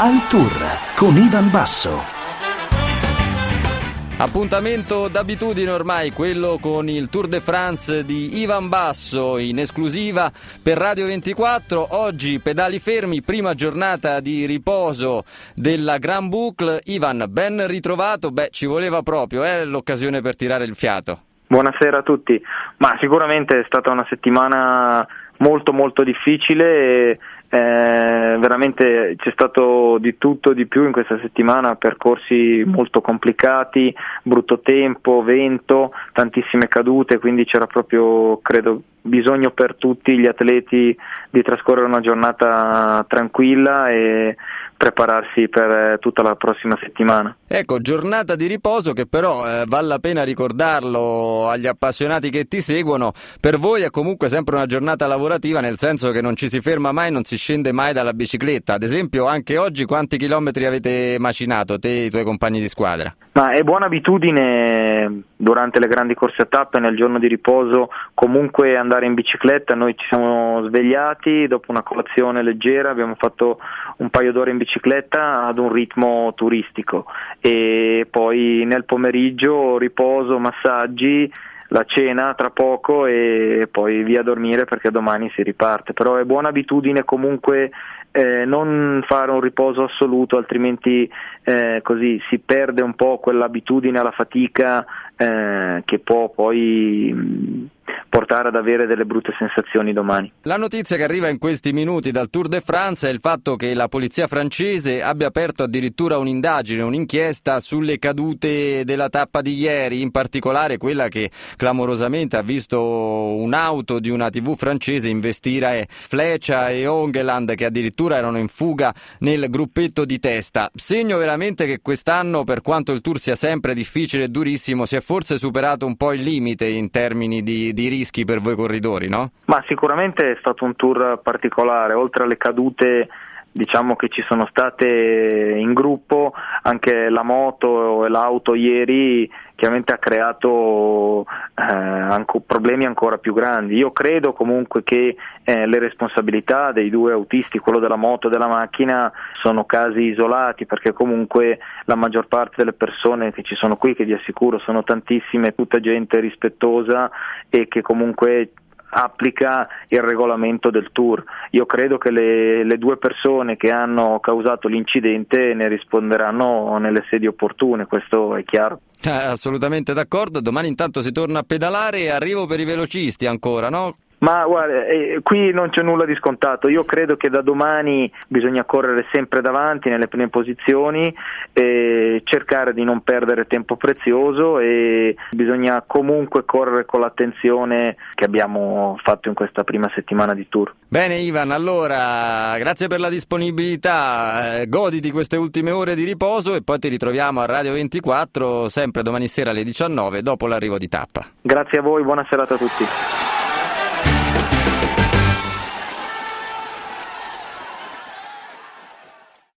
al Tour con Ivan Basso. Appuntamento d'abitudine ormai, quello con il Tour de France di Ivan Basso in esclusiva per Radio 24. Oggi pedali fermi, prima giornata di riposo della Grand Boucle. Ivan, ben ritrovato, ci voleva proprio l'occasione per tirare il fiato. Buonasera a tutti, ma sicuramente è stata una settimana molto molto difficile. Veramente c'è stato di tutto di più in questa settimana, percorsi molto complicati, brutto tempo, vento, tantissime cadute, quindi c'era proprio, credo, bisogno per tutti gli atleti di trascorrere una giornata tranquilla e prepararsi per tutta la prossima settimana. Ecco, giornata di riposo che però vale la pena ricordarlo agli appassionati che ti seguono. Per voi è comunque sempre una giornata lavorativa, nel senso che non ci si ferma mai, non si scende mai dalla bicicletta. Ad esempio, anche oggi quanti chilometri avete macinato te e i tuoi compagni di squadra? Ma è buona abitudine durante le grandi corse a tappe, nel giorno di riposo, comunque andare in bicicletta. Noi ci siamo svegliati dopo una colazione leggera, abbiamo fatto un paio d'ore in bicicletta ad un ritmo turistico e poi nel pomeriggio riposo, massaggi, la cena tra poco e poi via a dormire perché domani si riparte. Però è buona abitudine comunque non fare un riposo assoluto, altrimenti così si perde un po' quell'abitudine alla fatica che può poi portare ad avere delle brutte sensazioni domani. La notizia che arriva in questi minuti dal Tour de France è il fatto che la polizia francese abbia aperto addirittura un'indagine, un'inchiesta sulle cadute della tappa di ieri, in particolare quella che clamorosamente ha visto un'auto di una TV francese investire Flecha e Ongeland, che addirittura erano in fuga nel gruppetto di testa. Segno veramente che quest'anno, per quanto il Tour sia sempre difficile e durissimo, si è forse superato un po' il limite in termini di rischi per voi corridori, no? Ma sicuramente è stato un tour particolare, oltre alle cadute diciamo che ci sono state in gruppo, anche la moto e l'auto ieri chiaramente ha creato problemi ancora più grandi. Io credo comunque che le responsabilità dei due autisti, quello della moto e della macchina, sono casi isolati, perché comunque la maggior parte delle persone che ci sono qui, che vi assicuro sono tantissime, tutta gente rispettosa e che comunque applica il regolamento del Tour. Io credo che le due persone che hanno causato l'incidente ne risponderanno nelle sedi opportune, questo è chiaro. Assolutamente d'accordo. Domani intanto si torna a pedalare e arrivo per i velocisti ancora, no? Ma guarda, qui non c'è nulla di scontato. Io credo che da domani bisogna correre sempre davanti nelle prime posizioni e cercare di non perdere tempo prezioso, e bisogna comunque correre con l'attenzione che abbiamo fatto in questa prima settimana di Tour. Bene Ivan, allora grazie per la disponibilità, goditi queste ultime ore di riposo e poi ti ritroviamo a Radio 24 sempre domani sera alle 19 dopo l'arrivo di tappa. Grazie a voi, buona serata a tutti.